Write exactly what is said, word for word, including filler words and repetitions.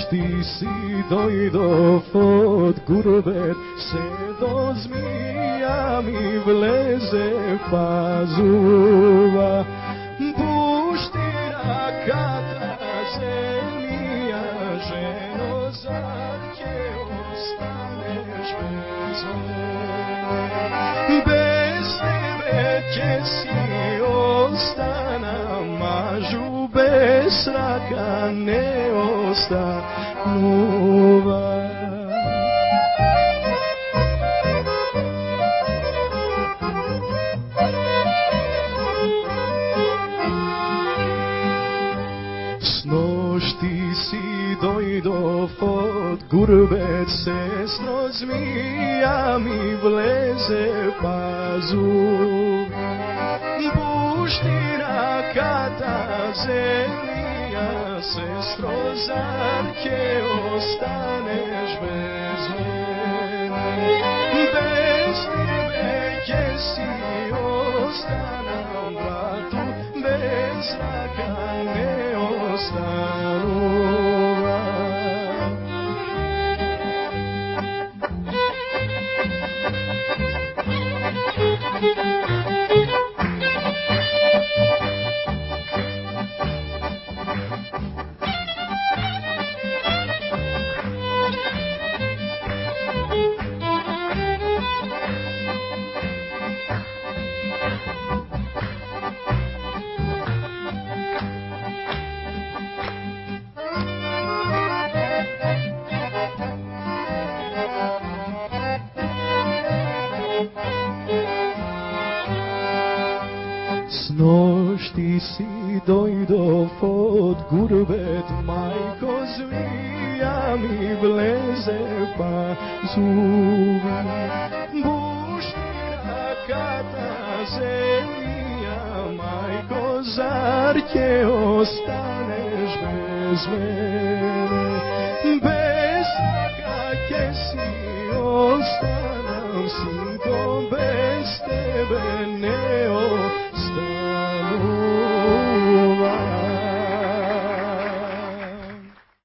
ti si dojdo od gurbet, se do zmija mi vleze pazuva. Pušti rakata zemlja, ženo, zar će ostaneš bez mene? Bez tebe će si ostana, mažu bez raka ne ostanuva. Snoš ti si dojdo od gurbet, sestro, zmija mi vleze pazuv. Pušti rakata zemlja, sestro, zar će ostaneš bez mene? Bez tebe će si ostanam, bratu, bez zraka ne ostanuva. Snoš ti si dojdo od gurbet, majko, zmija mi vleze pazuvi. Pušti rakata zemlja, majko, zar će ostaneš bez mene? Bez raka će si ostanam, sinko, bez tebe ne